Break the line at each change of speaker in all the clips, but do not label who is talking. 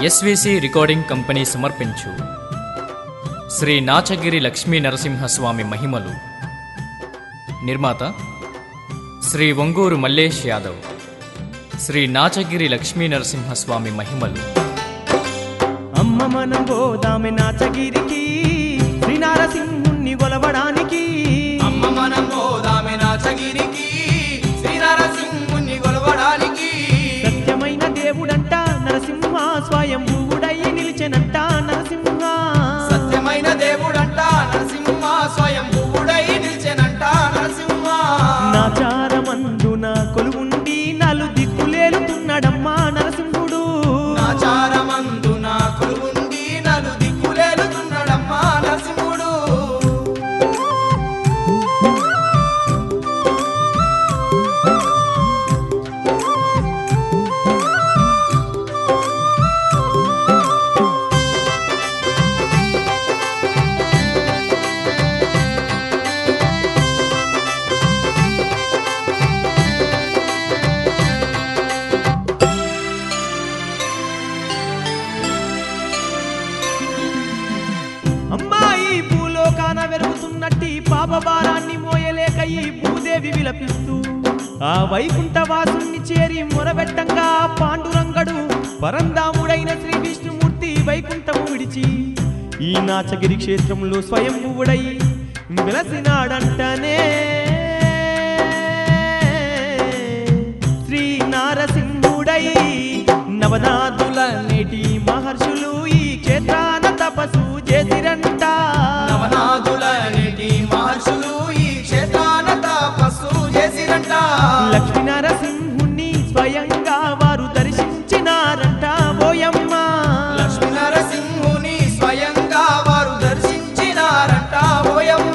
SVC recording company సమర్పించు శ్రీ నాచగిరి లక్ష్మీ నరసింహస్వామి మహిమలు. నిర్మాత శ్రీ వంగూరు మల్లేష్ యాదవ్. శ్రీ నాచగిరి లక్ష్మీ నరసింహస్వామి మహిమలు.
అమ్మ మనం పోదామె నాచగిరికి, శ్రీ నారసింహుణ్ణి కొలవడానికి.
అమ్మ మనం పోదామె నాచగిరికి, శ్రీ నారసింహుణ్ణి కొలవడానికి.
సత్యమైన దేవుడంట నరసింహ, స్వయంభువుడై నిలిచెనంట నరసింహ.
సత్యమైన దేవుడంట నరసింహ, స్వయంభువుడై నిలిచెనంట నరసింహ.
నాచారమందున కొలువుండి నలు దిక్కులేలుతున్నాడమ్మా నరసింహుడు.
నాచారమందున కొలువుండి నలు దిక్కులేలుతున్నాడమ్మా నరసింహుడు.
అమ్మాయి భూలోకాన వెరుగుతున్నట్టి పాపభారాన్ని మోయలేక ఈ భూదేవి విలపిస్తూ ఆ వైకుంఠవాసుని చేరి మొరబెట్టంగా పాండురంగడు పరంధాముడైన శ్రీ విష్ణుమూర్తి వైకుంఠము విడిచి ఈ నాచగిరి క్షేత్రంలో స్వయంభువుడై వెలసినాడంటనే. శ్రీ నారసింహుడై నవనాథుల నేటి మహర్షులు ఈ క్షేత్రాన తపస్సు చేసిరంట.
నవనాథుల నేటి మహర్షులు ఈ క్షేత్రాన తపస్సు చేసిరంట.
లక్ష్మీ నరసింహుణ్ణి స్వయంగా వారు దర్శించినారంట ఓయమ్మ.
లక్ష్మీ నరసింహుని స్వయంగా వారు దర్శించినారంట ఓయమ్మ.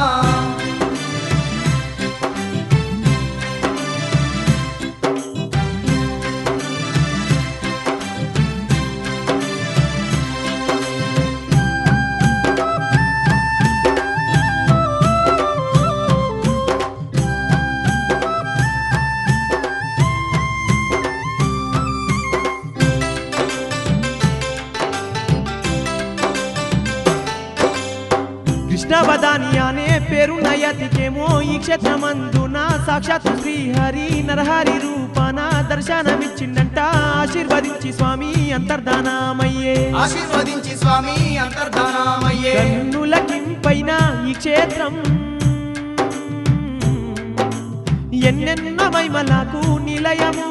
కృష్ణవదాని అనే పేరు నయతికేమో ఈ క్షేత్రమందున సాక్షాత్ శ్రీహరి నరహరి రూపాన దర్శనమిచ్చిండంట. ఆశీర్వదించి స్వామి అంతర్ధానమయ్యే,
ఆశీర్వదించి స్వామి అంతర్ధానమయ్యే.
కన్నులకింపైన ఈ క్షేత్రం ఎన్నెన్నో మహిమలకు నిలయము.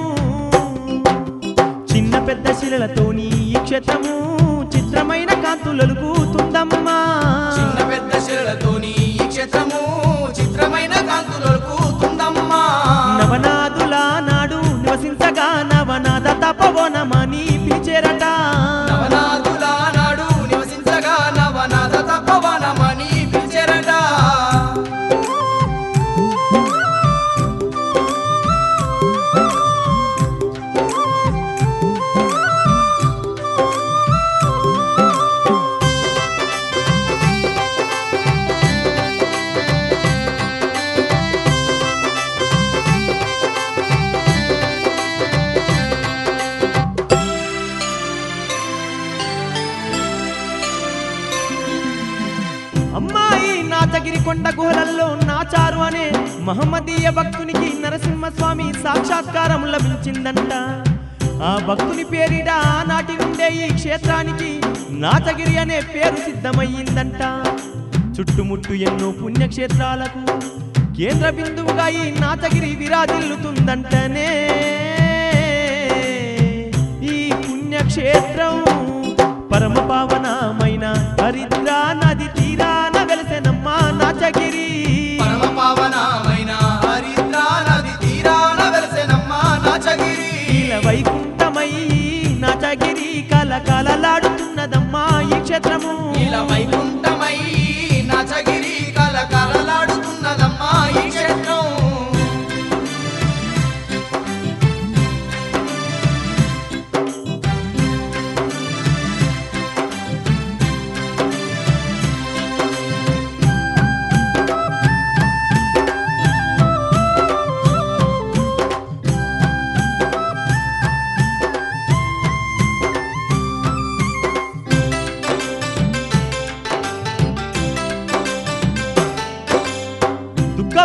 చిన్న పెద్ద శిలలతోని ఈ క్షేత్రము చిత్రమైన కాంతులొలుకుతుందమ్మా.
చిన్న పెద్ద శిలలతోని ఈ క్షేత్రము చిత్రమైన కాంతులొలుకుతుందమ్మా.
నవనాథుల నాడు నివసించగా నవనాథ తపవనమని పిలిచేరట.
నవనాథుల నాడు నివసించగా నవనాథ తపవనమని పిలిచెరట.
అమ్మాయి నాచగిరి కొండ గుహలల్లో నాచారు అనే మహమ్మదీయ భక్తునికి నరసింహస్వామి సాక్షాత్కారం లభించిందంట. ఆ భక్తుని పేరిట ఆనాటి నుండే ఈ క్షేత్రానికి నాచగిరి అనే పేరు సిద్ధమయ్యిందంట. చుట్టుముట్టు ఎన్నో పుణ్యక్షేత్రాలకు కేంద్ర బిందువుగా ఈ నాచగిరి విరాజిల్లుతుందంటనే. ఈ పుణ్యక్షేత్రం పరమ పావనమైన హరిద్రా నది తీరాన వెలసెనమ్మా నాచగిరి.
పరమ పావనమైన హరిద్రా నది తీరాన వెలసెనమ్మా నాచగిరి.
ఇలా వైకుంఠమై నాచగిరి కలకలలాడుతున్నదమ్మా ఈ క్షేత్రము.
ఇలా వైకుంఠమై నాచగిరి కలకలలాడుతున్నదమ్మా ఈ క్షేత్రం.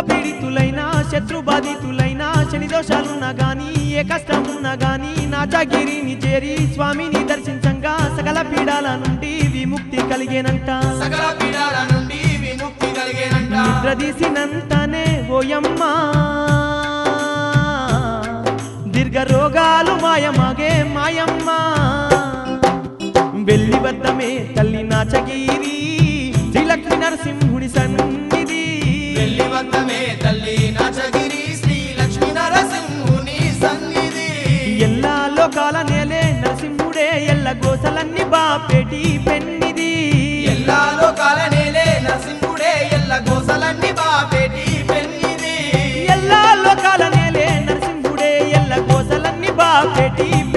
పీడితులైనా శత్రు బాధితులైనా శని దోషాలున్నా గాని ఏ కష్టమున్నా గాని నాచగిరిని చేరి స్వామిని దర్శించంగా సకల పీడాల నుండి విముక్తి కలిగేనంట.
సకల పీడాల నుండి విముక్తి కలిగేనంట.
నిద్రదీసినంతనే ఓయమ్మా దీర్ఘ రోగాలు మాయమాగే మాయమ్మ. వెల్లిబద్దమే తల్లి నాచగిరి శ్రీలక్ష్మీ నరసింహుడి సన్నిధి.
వెల్లిబద్దమే తల్లి నాచగిరి శ్రీ లక్ష్మీ నరసింహుని సన్నిధి.
ఎల్లా లోకాల నేలే నరసింహుడే ఎల్ల గోసలన్నీ బాపేటి పెన్నిది.
ఎల్లా లోకాల నేలే నరసింహుడే ఎల్ల గోసలన్నీ బాపేటి పెన్నిది.
ఎల్లా లోకాల నేలే నరసింహుడే ఎల్ల గోసలన్నీ బాపేటి